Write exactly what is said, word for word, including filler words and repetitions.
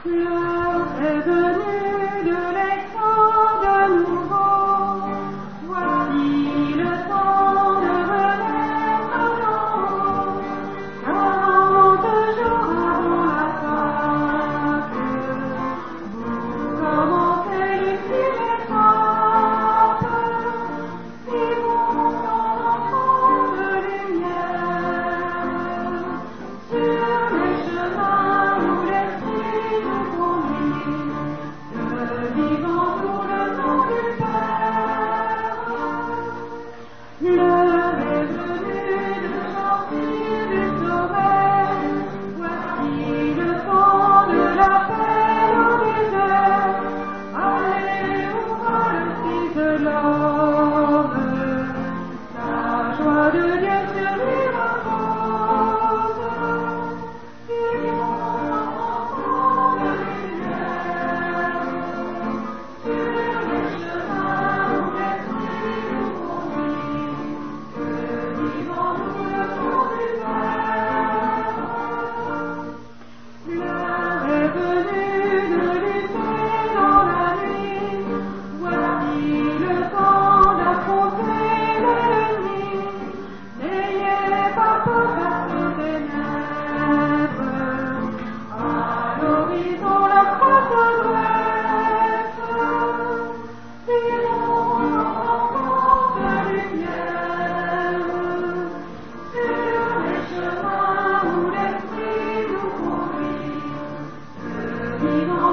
L'heure est venue de l'effort de nouveau. Voici le temps de renaître d'en haut. Quarante jours avant la Pâque, vous commencez l'ultime étape. Vivons en enfants de lumière, sur les chemins où l'esprit nous conduit, que vivons sous le nom du Père. L'heure est venue de sortir du sommeil. Voici le temps de l'appel au désert. Allez, ouvre le fils de l'homme. La joie de Dieu sur lui repose. Vivons enfants de lumière, sur les chemins où l'esprit nous conduit, que vivons nous le nom du Père. L'heure est venue de lutter dans la nuit. Voici le temps d'affronter l'ennemi. N'ayez pas peur par ces ténèbres. À l'horizon la croix se dresse. Vivons enfants de lumière, sur les chemins où l'esprit nous conduit, que vivons